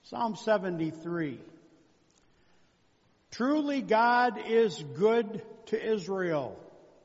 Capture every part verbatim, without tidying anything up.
Psalm seventy-three. Truly God is good to Israel,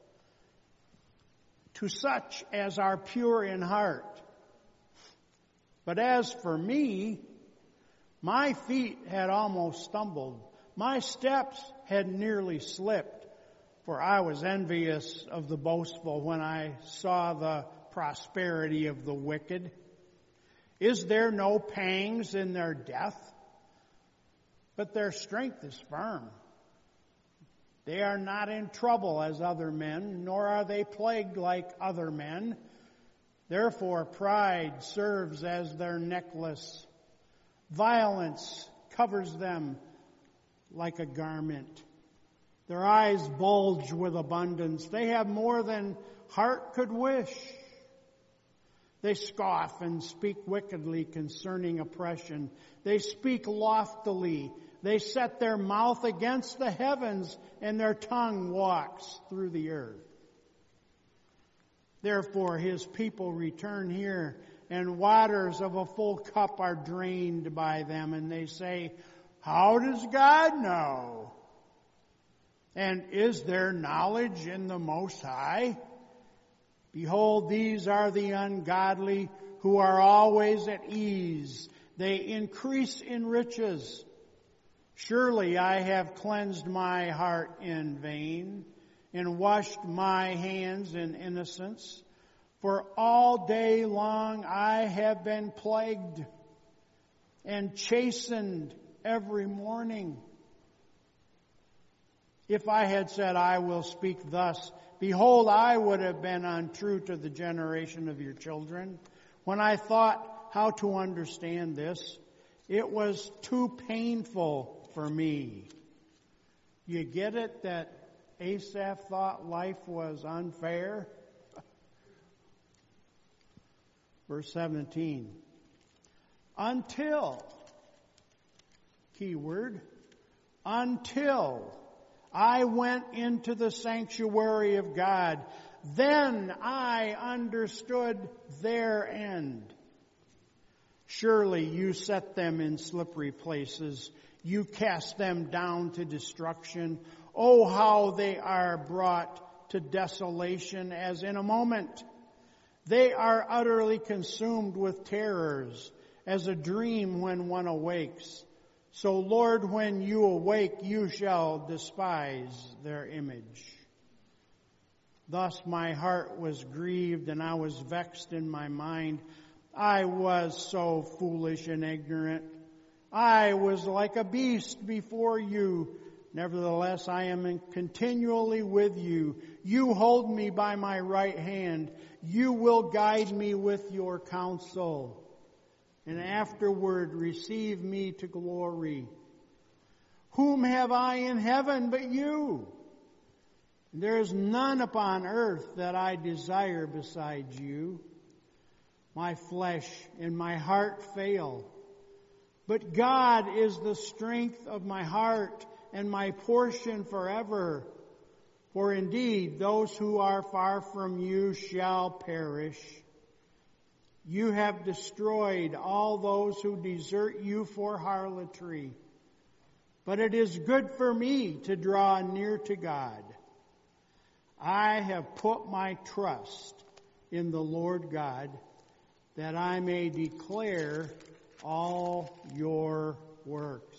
to such as are pure in heart. But as for me, my feet had almost stumbled. My steps had nearly slipped, for I was envious of the boastful when I saw the prosperity of the wicked. Is there no pangs in their death? But their strength is firm. They are not in trouble as other men, nor are they plagued like other men. Therefore pride serves as their necklace. Violence covers them like a garment. Their eyes bulge with abundance. They have more than heart could wish. They scoff and speak wickedly concerning oppression. They speak loftily. They set their mouth against the heavens, and their tongue walks through the earth. Therefore his people return here, and waters of a full cup are drained by them. And they say, how does God know? And is there knowledge in the Most High? Behold, these are the ungodly who are always at ease. They increase in riches. Surely I have cleansed my heart in vain and washed my hands in innocence. For all day long I have been plagued and chastened every morning. If I had said, I will speak thus, behold, I would have been untrue to the generation of your children. When I thought how to understand this, it was too painful for me. You get it that Asaph thought life was unfair? Verse seventeen. Until, keyword, until I went into the sanctuary of God, then I understood their end. Surely you set them in slippery places. You cast them down to destruction. Oh, how they are brought to desolation as in a moment. They are utterly consumed with terrors, as a dream when one awakes. So, Lord, when you awake, you shall despise their image. Thus my heart was grieved, and I was vexed in my mind. I was so foolish and ignorant. I was like a beast before you. Nevertheless, I am continually with you. You hold me by my right hand. You will guide me with your counsel, and afterward receive me to glory. Whom have I in heaven but you? There is none upon earth that I desire besides you. My flesh and my heart fail, but God is the strength of my heart and my portion forever. For indeed, those who are far from you shall perish. You have destroyed all those who desert you for harlotry. But it is good for me to draw near to God. I have put my trust in the Lord God, that I may declare all your works.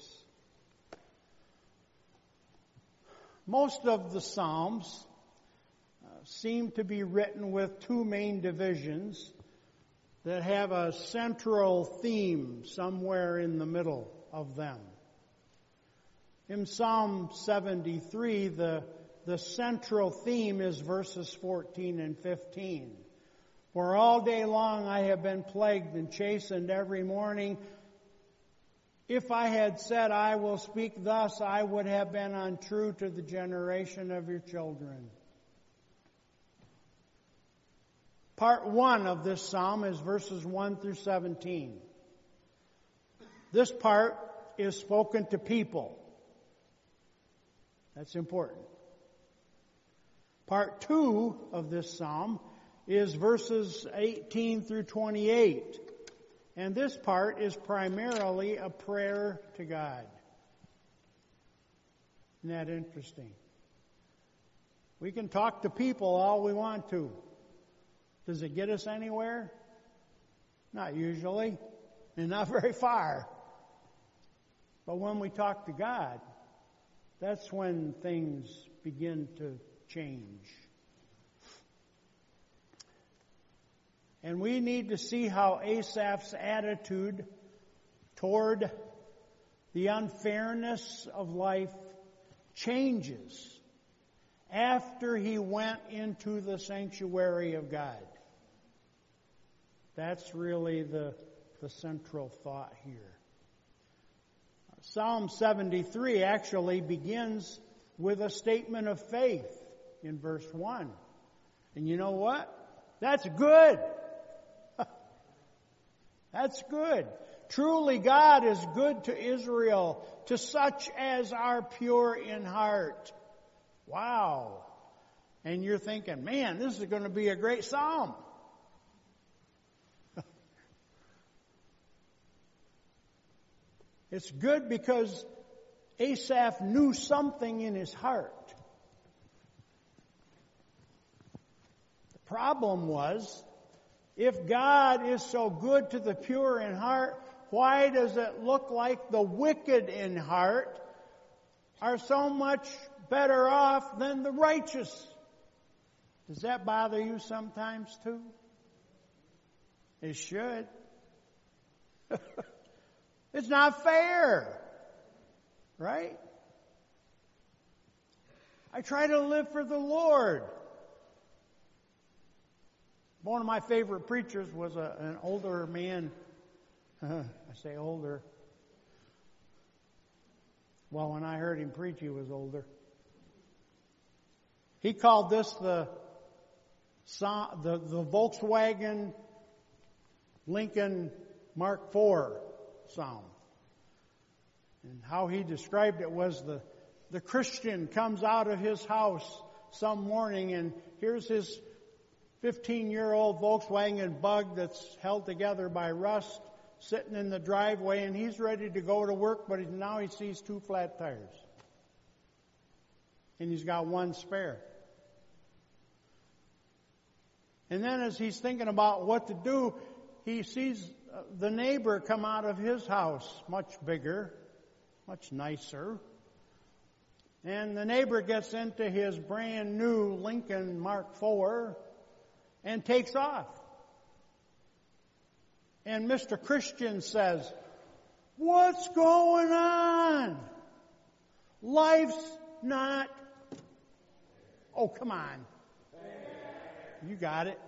Most of the Psalms uh, seem to be written with two main divisions that have a central theme somewhere in the middle of them. In Psalm seventy-three, the, the central theme is verses fourteen and fifteen. For all day long I have been plagued and chastened every morning. If I had said, I will speak thus, I would have been untrue to the generation of your children. Part one of this psalm is verses one through seventeen. This part is spoken to people. That's important. Part two of this psalm is verses eighteen through twenty-eight. And this part is primarily a prayer to God. Isn't that interesting? We can talk to people all we want to. Does it get us anywhere? Not usually, and not very far. But when we talk to God, that's when things begin to change. And we need to see how Asaph's attitude toward the unfairness of life changes after he went into the sanctuary of God. That's really the, the central thought here. Psalm seventy-three actually begins with a statement of faith in verse one. And you know what? That's good. That's good. Truly God is good to Israel, to such as are pure in heart. Wow. And you're thinking, man, this is going to be a great psalm. It's good because Asaph knew something in his heart. The problem was, if God is so good to the pure in heart, why does it look like the wicked in heart are so much better off than the righteous? Does that bother you sometimes too? It should. It's not fair, right? I try to live for the Lord. One of my favorite preachers was a, an older man. I say older. Well, when I heard him preach, he was older. He called this the the, the Volkswagen Lincoln Mark four Psalm. And how he described it was the, the Christian comes out of his house some morning and here's his fifteen-year-old Volkswagen Bug that's held together by rust sitting in the driveway, and he's ready to go to work, but now he sees two flat tires. And he's got one spare. And then as he's thinking about what to do, he sees the neighbor come out of his house, much bigger, much nicer. And the neighbor gets into his brand new Lincoln Mark four and takes off. And Mister Christian says, "What's going on? Life's not..." Oh, come on. You got it.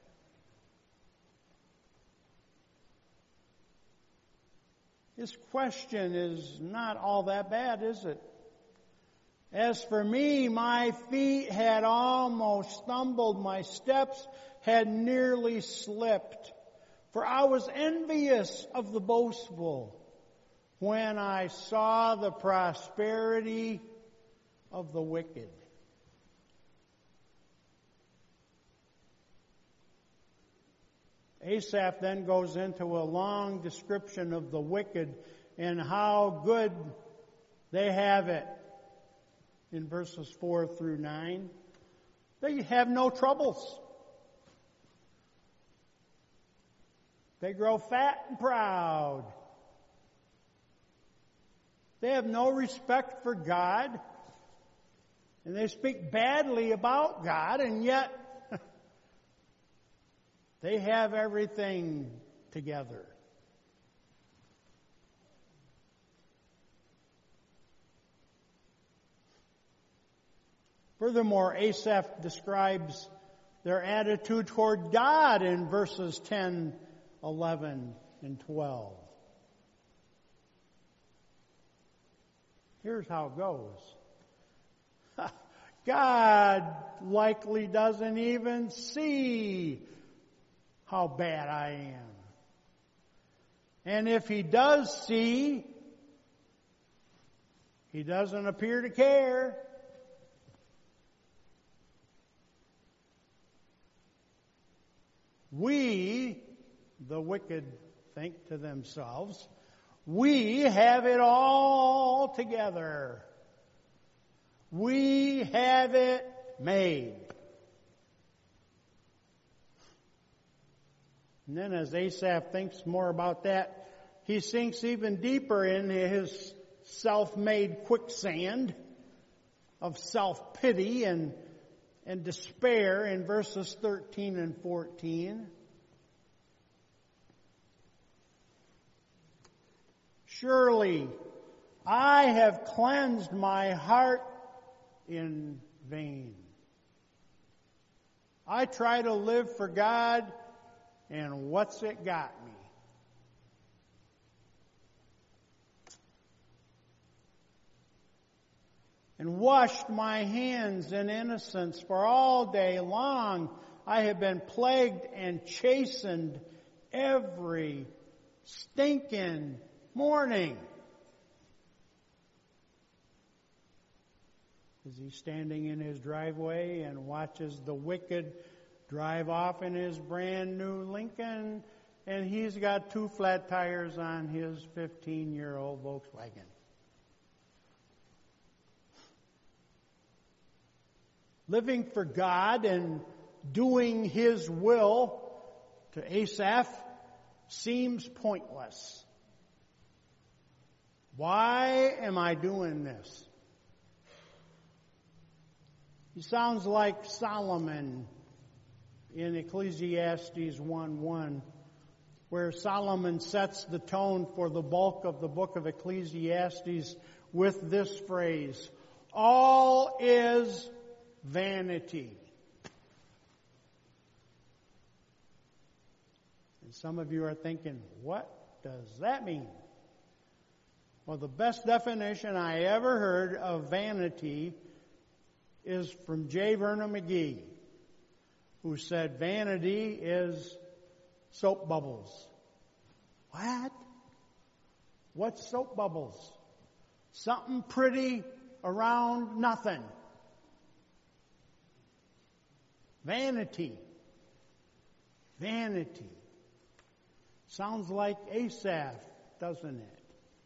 This question is not all that bad, is it? As for me, my feet had almost stumbled, my steps had nearly slipped. For I was envious of the boastful when I saw the prosperity of the wicked. Asaph then goes into a long description of the wicked and how good they have it in verses four through nine. They have no troubles. They grow fat and proud. They have no respect for God. And they speak badly about God, and yet they have everything together. Furthermore, Asaph describes their attitude toward God in verses ten, eleven, and twelve. Here's how it goes. God likely doesn't even see how bad I am. And if He does see, He doesn't appear to care. We, the wicked think to themselves, we have it all together. We have it made. And then as Asaph thinks more about that, he sinks even deeper in his self-made quicksand of self-pity and, and despair in verses thirteen and fourteen. Surely I have cleansed my heart in vain. I try to live for God, and what's it got me? And washed my hands in innocence, for all day long I have been plagued and chastened every stinking morning. Is he standing in his driveway and watches the wicked drive off in his brand new Lincoln, and he's got two flat tires on his fifteen-year-old Volkswagen? Living for God and doing His will to Asaph seems pointless. Why am I doing this? He sounds like Solomon in Ecclesiastes one one, where Solomon sets the tone for the bulk of the book of Ecclesiastes with this phrase, all is vanity. And some of you are thinking, what does that mean? Well, the best definition I ever heard of vanity is from J. Vernon McGee, who said vanity is soap bubbles. What? What's soap bubbles? Something pretty around nothing. Vanity. Vanity. Sounds like Asaph, doesn't it?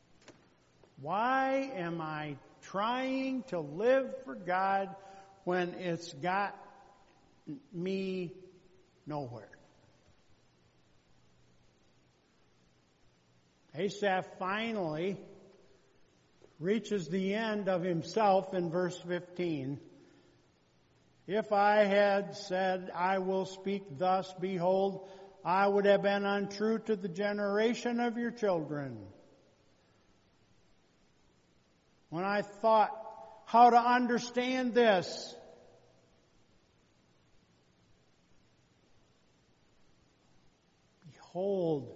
Why am I trying to live for God when it's got me nowhere? Asaph finally reaches the end of himself in verse fifteen. If I had said, I will speak thus, behold, I would have been untrue to the generation of your children. When I thought how to understand this, behold,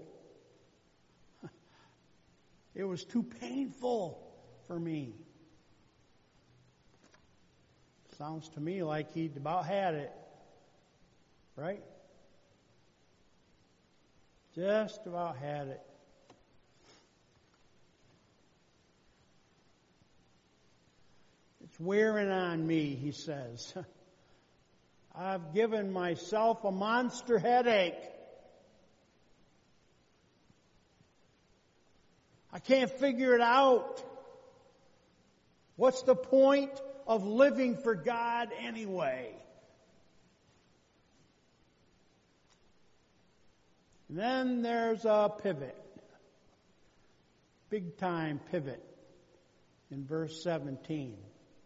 it was too painful for me. Sounds to me like he'd about had it, right? Just about had it. It's wearing on me, he says. I've given myself a monster headache. I can't figure it out. What's the point of living for God anyway? And then there's a pivot. Big time pivot in verse seventeen.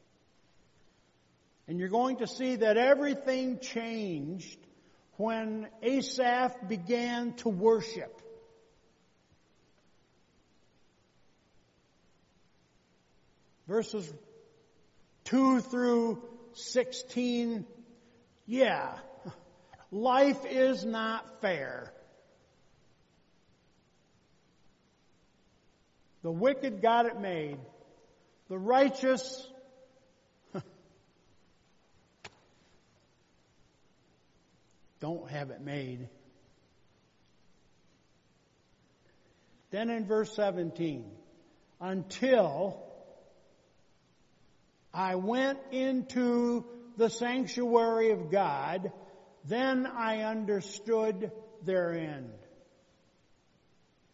And you're going to see that everything changed when Asaph began to worship. Verses two through sixteen, yeah, life is not fair. The wicked got it made. The righteous don't have it made. Then in verse seventeen, until I went into the sanctuary of God, then I understood their end.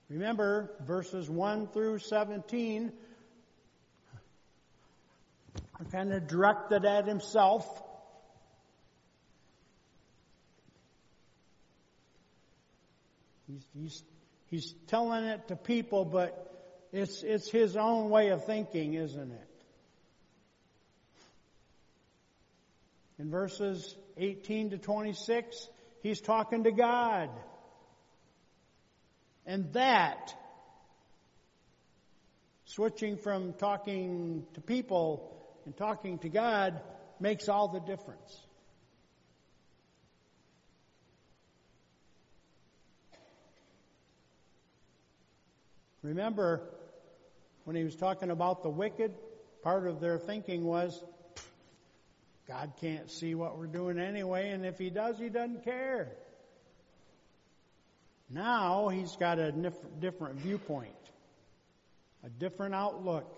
Remember, verses one through seventeen are kind of directed at himself. He's, he's, he's telling it to people, but it's, it's his own way of thinking, isn't it? In verses eighteen to twenty-six, he's talking to God. And that, switching from talking to people and talking to God, makes all the difference. Remember, when he was talking about the wicked, part of their thinking was, God can't see what we're doing anyway, and if he does, he doesn't care. Now he's got a different viewpoint, a different outlook.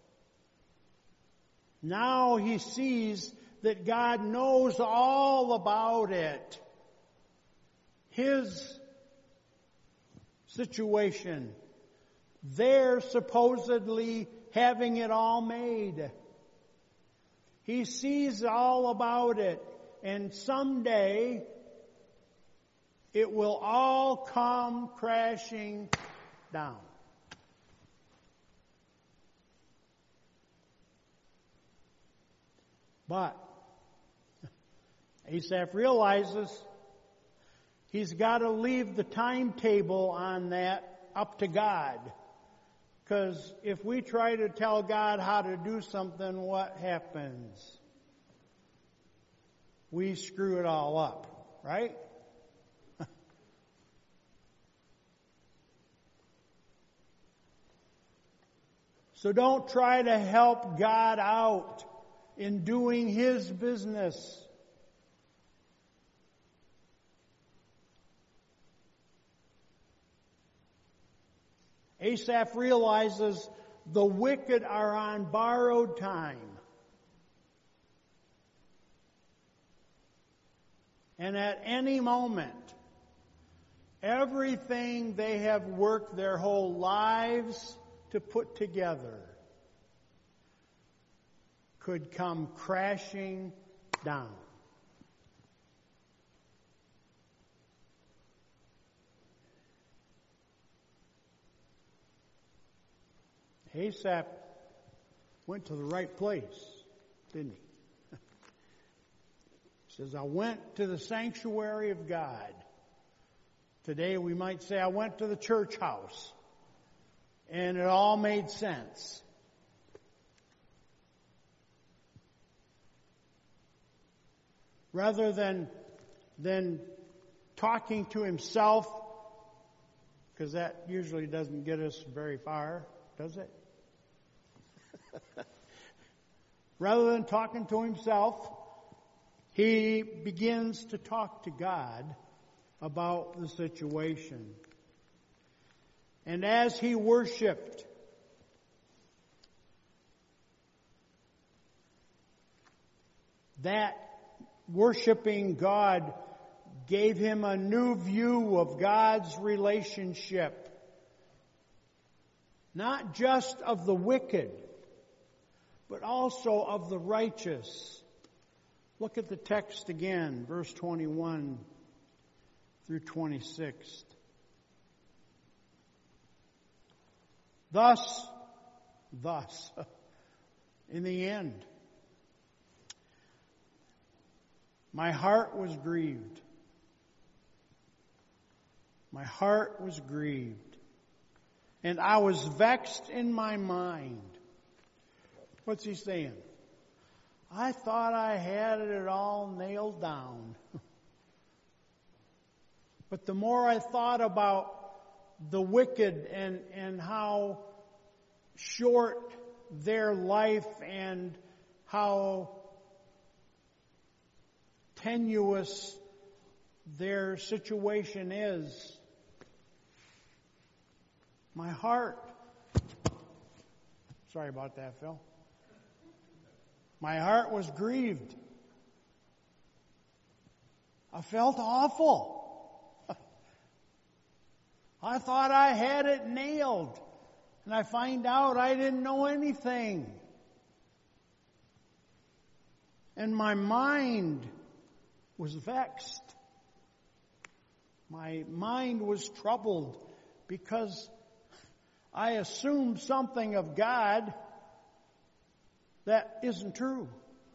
Now he sees that God knows all about it. His situation. They're supposedly having it all made. He sees all about it, and someday it will all come crashing down. But Asaph realizes he's got to leave the timetable on that up to God. Because if we try to tell God how to do something, what happens? We screw it all up, right? So don't try to help God out in doing His business. Asaph realizes the wicked are on borrowed time. And at any moment, everything they have worked their whole lives to put together could come crashing down. Asaph went to the right place, didn't he? He says, I went to the sanctuary of God. Today we might say, I went to the church house. And it all made sense. Rather than, than talking to himself, because that usually doesn't get us very far, does it? Rather than talking to himself, he begins to talk to God about the situation. And as he worshiped, that worshiping God gave him a new view of God's relationship. Not just of the wicked, but also of the righteous. Look at the text again, verse twenty-one through twenty-six. Thus, thus, in the end, my heart was grieved. My heart was grieved. And I was vexed in my mind. What's he saying? I thought I had it all nailed down. But the more I thought about the wicked and, and how short their life and how tenuous their situation is, my heart, sorry about that, Phil. My heart was grieved. I felt awful. I thought I had it nailed. And I find out I didn't know anything. And my mind was vexed. My mind was troubled because I assumed something of God that isn't true.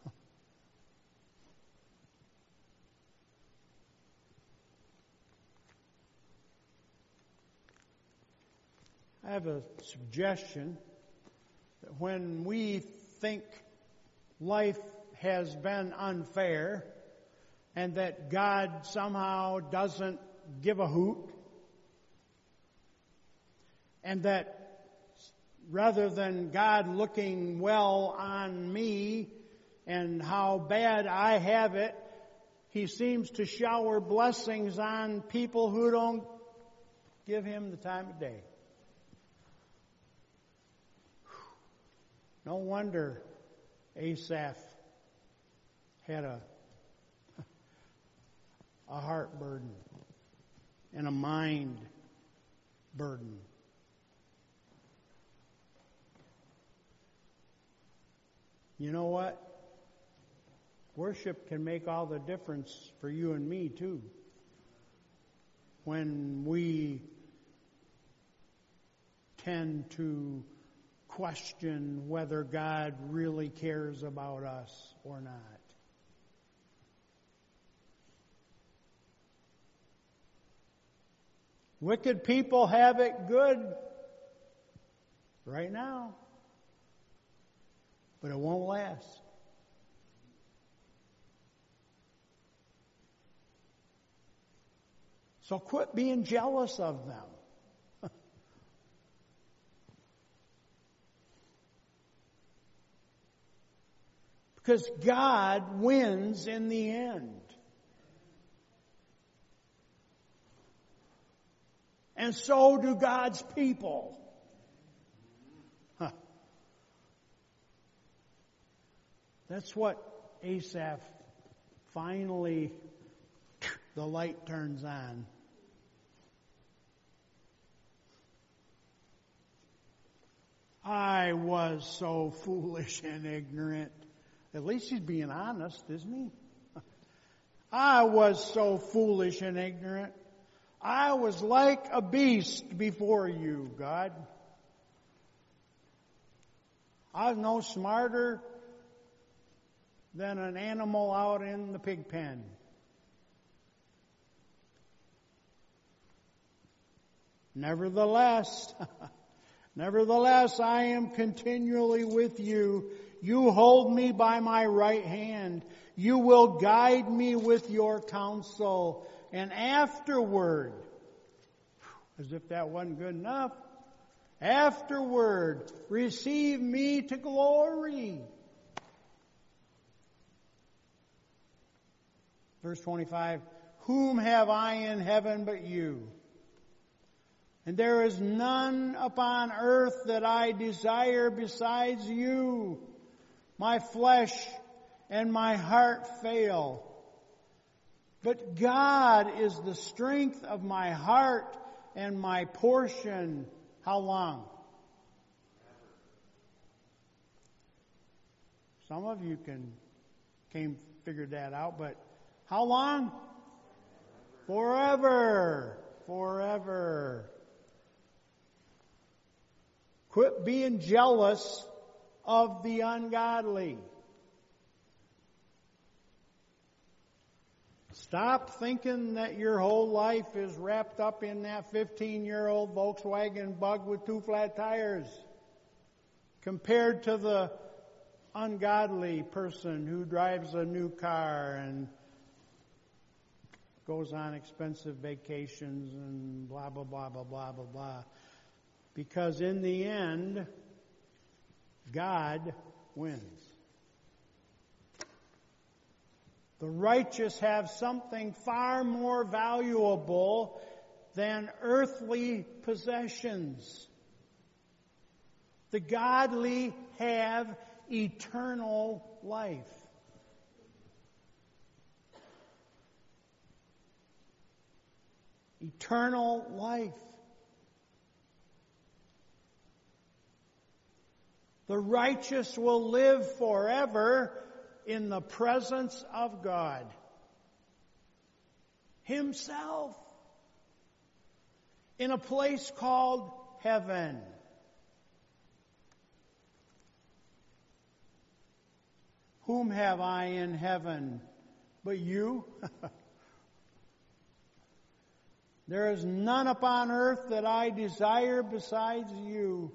I have a suggestion that when we think life has been unfair and that God somehow doesn't give a hoot, and that rather than God looking well on me and how bad I have it, He seems to shower blessings on people who don't give Him the time of day. No wonder Asaph had a, a heart burden and a mind burden. You know what? Worship can make all the difference for you and me too. When we tend to question whether God really cares about us or not. Wicked people have it good right now, but it won't last. So quit being jealous of them. Because God wins in the end. And so do God's people. Huh. That's what Asaph finally, the light turns on. I was so foolish and ignorant. At least he's being honest, isn't he? I was so foolish and ignorant. I was like a beast before you, God. I was no smarter than an animal out in the pig pen. Nevertheless, nevertheless, I am continually with you. You hold me by my right hand. You will guide me with your counsel. And afterward, as if that wasn't good enough, afterward, receive me to glory. Verse twenty-five, whom have I in heaven but you? And there is none upon earth that I desire besides you. My flesh and my heart fail. But God is the strength of my heart and my portion. How long? Some of you can came figure that out, but how long? Forever. Forever. Quit being jealous of the ungodly. Stop thinking that your whole life is wrapped up in that fifteen-year-old Volkswagen Bug with two flat tires compared to the ungodly person who drives a new car and goes on expensive vacations and blah, blah, blah, blah, blah, blah, blah. Because in the end, God wins. The righteous have something far more valuable than earthly possessions. The godly have eternal life. Eternal life. The righteous will live forever in the presence of God Himself, in a place called heaven. Whom have I in heaven but you? There is none upon earth that I desire besides you.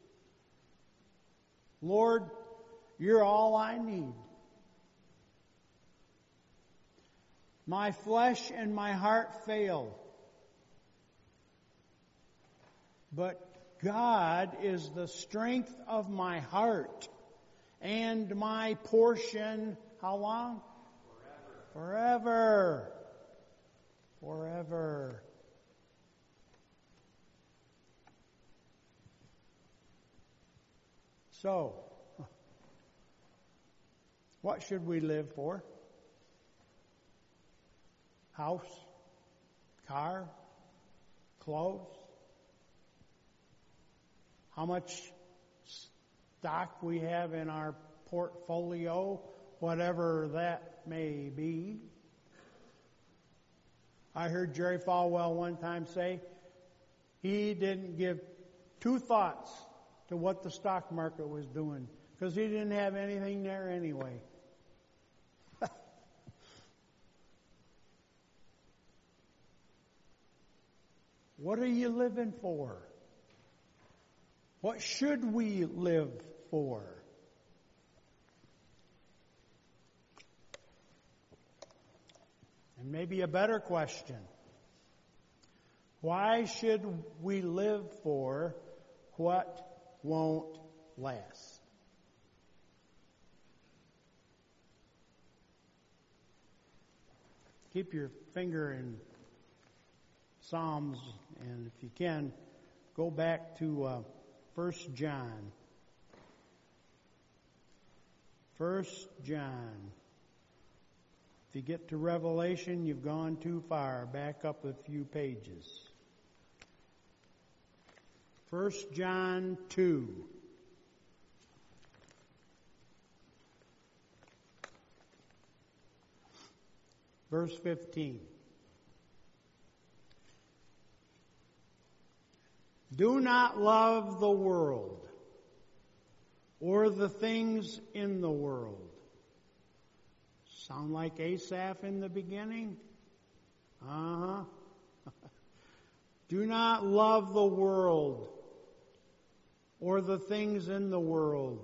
Lord, you're all I need. My flesh and my heart fail, but God is the strength of my heart and my portion. How long? Forever. Forever. Forever. So, what should we live for? House, car, clothes? How much stock we have in our portfolio, whatever that may be. I heard Jerry Falwell one time say he didn't give two thoughts to what the stock market was doing because he didn't have anything there anyway. What are you living for? What should we live for? And maybe a better question. Why should we live for what won't last? Keep your finger in Psalms, and if you can, go back to uh, First John. First John. If you get to Revelation, you've gone too far. Back up a few pages. First John two. Verse fifteen. Do not love the world or the things in the world. Sound like Asaph in the beginning? Uh-huh. Do not love the world or the things in the world.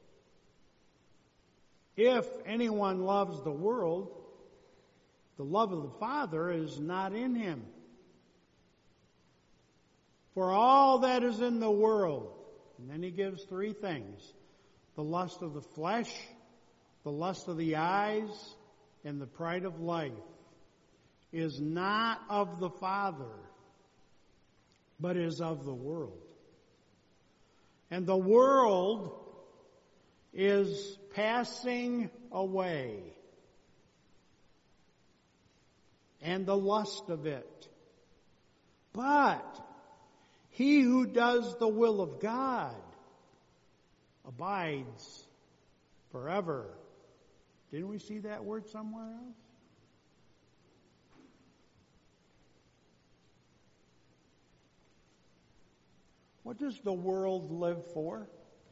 If anyone loves the world, the love of the Father is not in him. For all that is in the world, and then he gives three things: the lust of the flesh, the lust of the eyes, and the pride of life, is not of the Father, but is of the world. And the world is passing away, and the lust of it. But he who does the will of God abides forever. Didn't we see that word somewhere else? What does the world live for?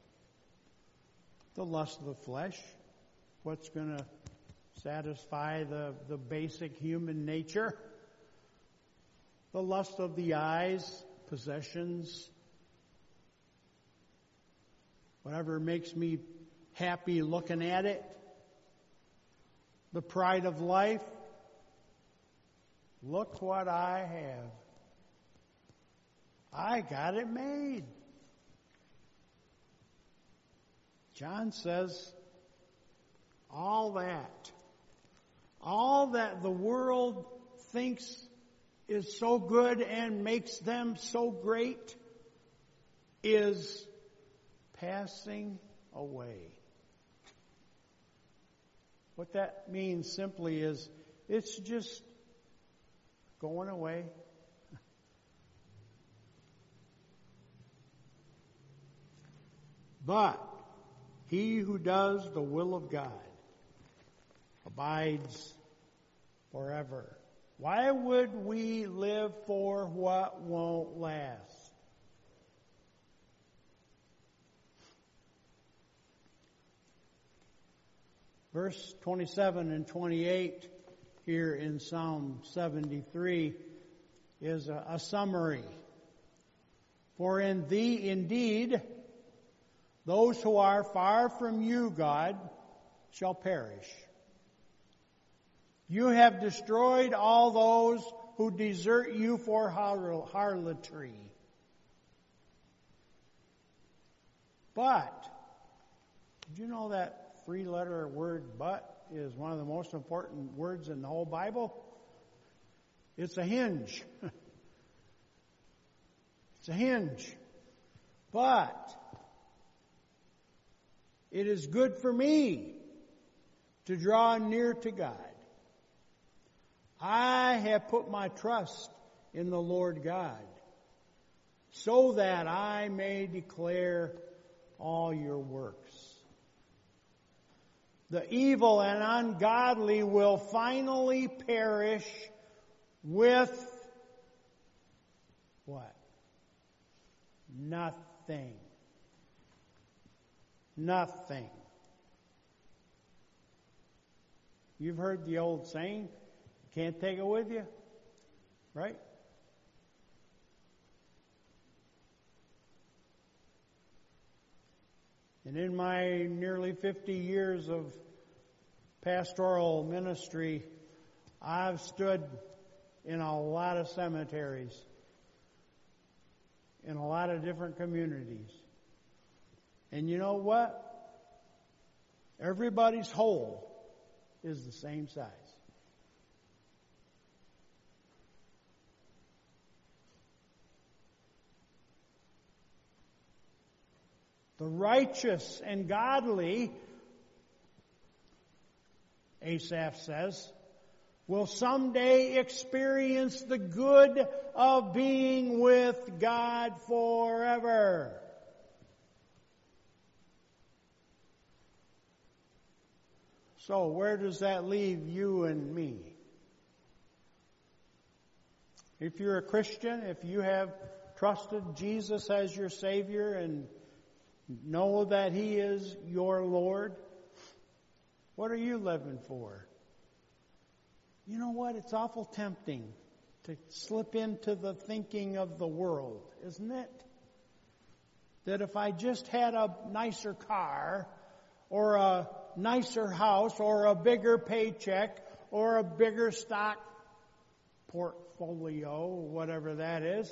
The lust of the flesh. What's going to satisfy the, the basic human nature? The lust of the eyes, possessions, whatever makes me happy looking at it. The pride of life. Look what I have. I got it made. John says, all that, all that the world thinks is so good and makes them so great is passing away. What that means simply is it's just going away. But He who does the will of God abides forever. Why would we live for what won't last? Verse twenty-seven and twenty-eight here in Psalm seventy-three is a, a summary. For in thee indeed those who are far from you, God, shall perish. You have destroyed all those who desert you for harlotry. But, did you know that three-letter word but is one of the most important words in the whole Bible? It's a hinge. It's a hinge. But it is good for me to draw near to God. I have put my trust in the Lord God, so that I may declare all your works. The evil and ungodly will finally perish with what? Nothing. Nothing. You've heard the old saying, you can't take it with you, right? And in my nearly fifty years of pastoral ministry, I've stood in a lot of cemeteries, in a lot of different communities. And you know what? Everybody's hole is the same size. The righteous and godly, Asaph says, will someday experience the good of being with God forever. So where does that leave you and me? If you're a Christian, if you have trusted Jesus as your Savior and know that He is your Lord, what are you living for? You know what? It's awful tempting to slip into the thinking of the world, isn't it? That if I just had a nicer car, or a nicer house, or a bigger paycheck, or a bigger stock portfolio, whatever that is,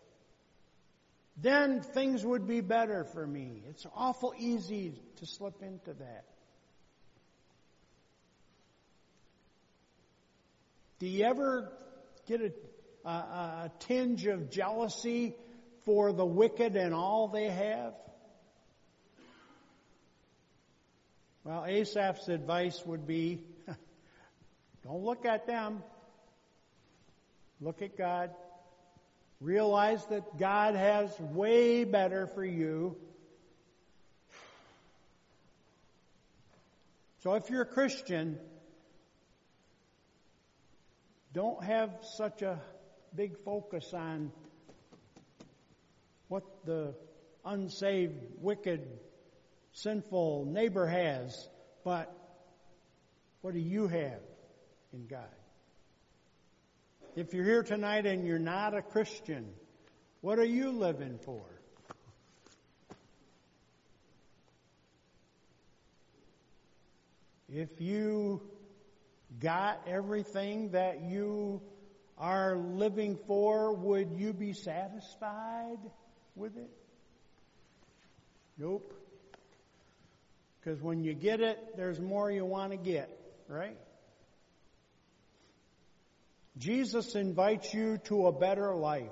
then things would be better for me. It's awful easy to slip into that. Do you ever get a, a, a tinge of jealousy for the wicked and all they have? Well, Asaph's advice would be, don't look at them. Look at God. Realize that God has way better for you. So if you're a Christian, don't have such a big focus on what the unsaved, wicked, sinful neighbor has, but what do you have in God? If you're here tonight and you're not a Christian, what are you living for? If you got everything that you are living for, would you be satisfied with it? Nope. Because when you get it, there's more you want to get, right? Jesus invites you to a better life.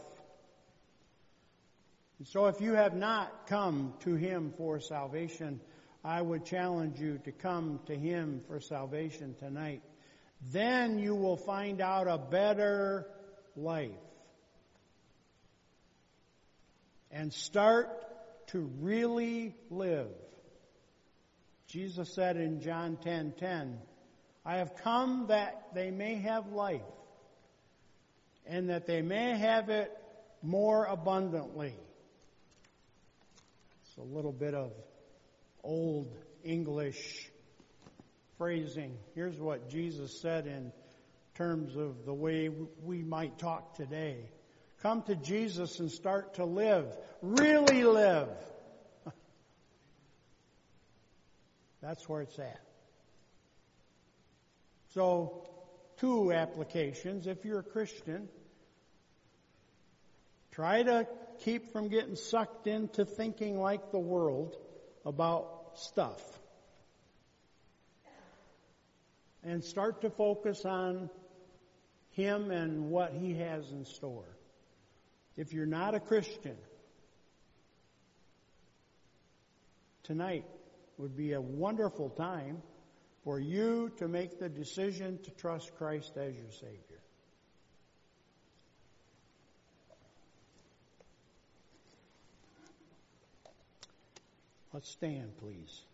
And so if you have not come to Him for salvation, I would challenge you to come to Him for salvation tonight. Then you will find out a better life. And start to really live. Jesus said in John ten ten, I have come that they may have life, and that they may have it more abundantly. It's a little bit of old English phrasing. Here's what Jesus said in terms of the way we might talk today. Come to Jesus and start to live. Really live. That's where it's at. So, two applications. If you're a Christian, try to keep from getting sucked into thinking like the world about stuff. And start to focus on Him and what He has in store. If you're not a Christian, tonight would be a wonderful time for you to make the decision to trust Christ as your Savior. Let's stand, please.